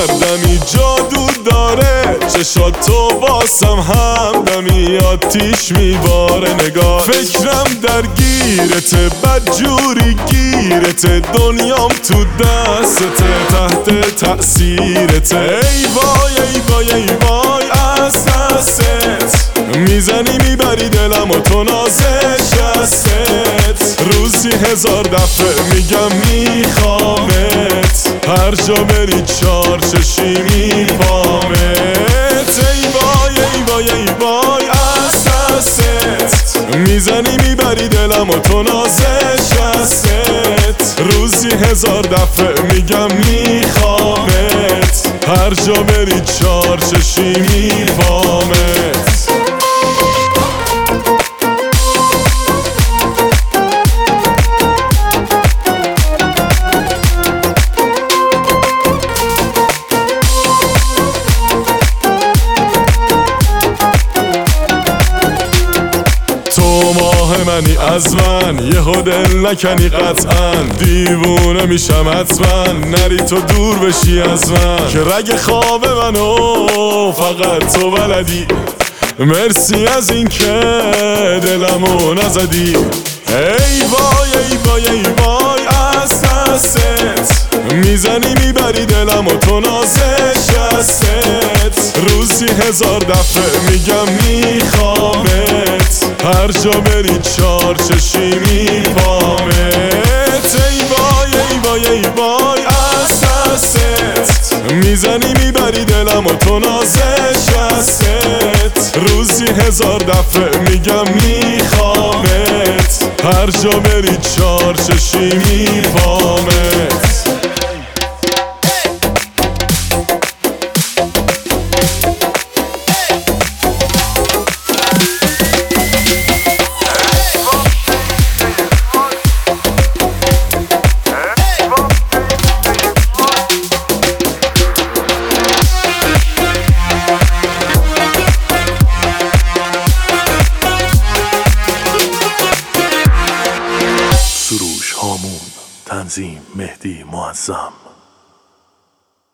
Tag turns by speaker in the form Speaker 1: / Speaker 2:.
Speaker 1: هردمی جادو داره، چشات تو واسم همدمی آتیش میباره. نگاه فکرم درگیرته، بدجوری گیرته، دنیام تو دستته، تحت تأثیرته. ای وای ای وای ای وای از دستت میزنی میبری دلم و تو نازشستت. روزی 1000 دفعه میگم میخوامت، هر جا بری 4 چشی میپامت. ای وای ای وای ای وای از دستت میزنی میبری دلم و تو نازشستت. روزی 1000 دفعه میگم میخوامت، هر جا بری 4 چشی میپامت. ماه منی از من، یهو دل نکنی قطعا، دیوونه میشم حتما نری تو دور بشی از من. که رگ خواب منو فقط تو بلدی، مرسی از این که دلمو نزدی. ای وای ای وای ای وای از دستت میزنی میبری دلم و تو نازشستت. روزی 1000 دفعه میگم میخوامت، هر جا بری 4 چشی میپامت. ای وای ای وای ای وای از دستت میزنی میبری دلم و تو نازشستت. روزی 1000 دفعه میگم میخوامت، هر جا بری 4 چشی میپامت.
Speaker 2: سروش هامون، تنظیم مهدی معظم.